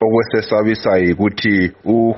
okwesesabisa ukuthi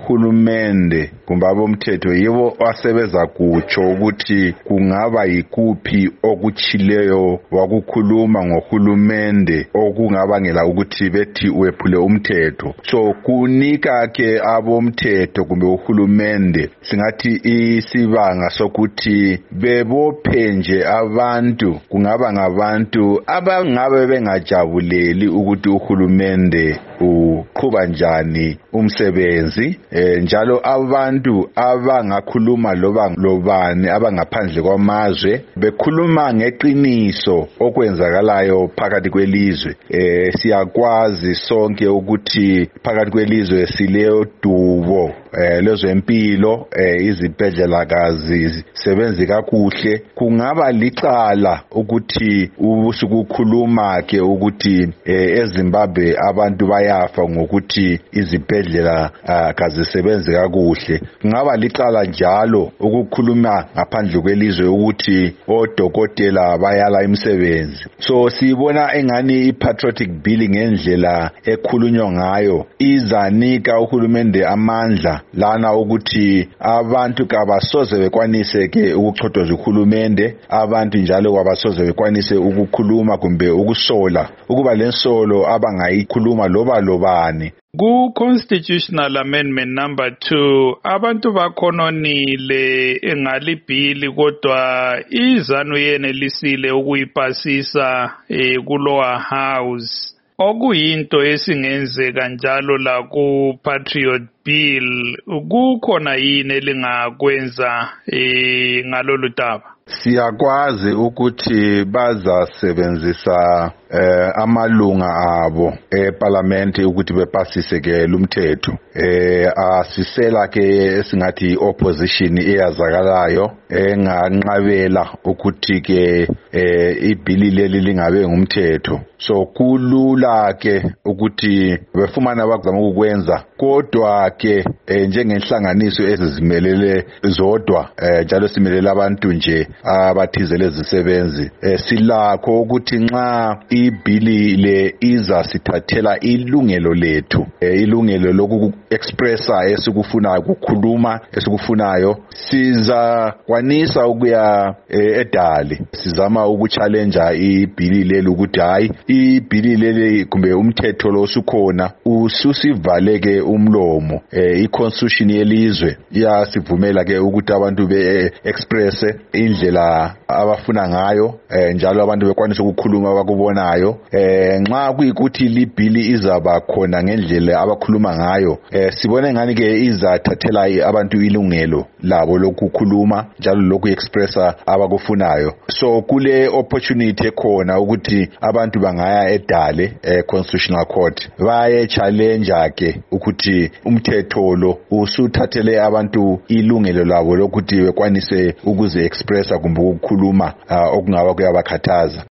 uhulumende kumbe abomthetho yibo asebenza kutsho ukuthi kungaba yikuphi okuchileyo wakukhuluma ngohulumende okungabangela ukuthi bethi wephule umthetho. So kunika ke abomthetho kumbe uhulumende singathi isibanga sokuthi bebophe nje abantu, kungaba ngabantu abangabe bengajabuleli ukuthi uhulumende uqhuba njani umsebenzi, njalo abantu abangakhuluma lobani abangaphandle kwamazwe bekhuluma ngeqiniso okwenzakalayo phakathi kwelizwe. Siyakwazi sonke ukuthi phakathi kwelizwe sileyo dubo lezempilo, izibhedlela kazi sebenzi kakuhle. Kungaba licala ukuthi usukukhuluma ke ukuthi eZimbabwe abantu bayafa ngokuthi izibhedlela kazisebenzi kakuhle. Kungaba licala njalo ukukhuluma ngaphandle kwelizwe ukuthi odokotela bayala imisebenzi. So sibona engani i-patriotic bill ngendlela ekhulunywa ngayo izanika uhulumende amandla lana ukuthi abantu kabasoze bekwanise ke ukuchothoza uhulumende, abantu njalo kabasoze bekwanise ukukhuluma kumbe ukusola ukuba lensolo abangayikhuluma lobani. Ku-Constitutional Amendment number 2, abantu bakhononile engalibhili kodwa izanu yenelisile ukuyipasisa kulower house. Okuyinto esingenzeka njalo la ku-Patriot Bill, kukhona yini elingakwenza ngalolu daba? Siyakwazi ukuthi bazasebenzisa amalunga abo eParliament ukuthi bepasise ke lumthetho. Asisela ke esingathi opposition eyazakalayo enganqabela ukuthi ke ibhili leli lingabe ngumthetho. So kulula ke ukuthi befumana abazama ukwenza, kodwa ke njengenhlanganiso ezizimelele zodwa njalo simelele abantu nje abathize lezisebenzi, silakho ukuthi nxa ibhili le iza sithathela ilungelo lethu, ilungelo loku expressa esikufunayo, ukukhuluma esikufunayo, siza kwanisa ukuya edali sizama ukuchallenge ibhili leli ukuthi hayi ibhili leli kumbe umthetho lo usukhona ususivale ke umlomo. I-constitution yelizwe iyasivumela ke ukuthi abantu be-express indlela abafuna ngayo, njalo abantu bekwanisa ukukhuluma abakubonayo. Nxa kuyikuthi libhili izaba khona ngendlela abakhuluma ngayo, sibone ngani ke izathathela abantu ilungelo labo lokukhuluma njalo loku-expressa abakufunayo. So kule opportunity ekhona ukuthi abantu bangaya edale constitutional court baye challenge ke ukuthi umthetho lo usuthathele abantu ilungelo labo lokuthi bekwanise ukuze expressa kumbe ukukhuluma okungaba kuyabakhathaza.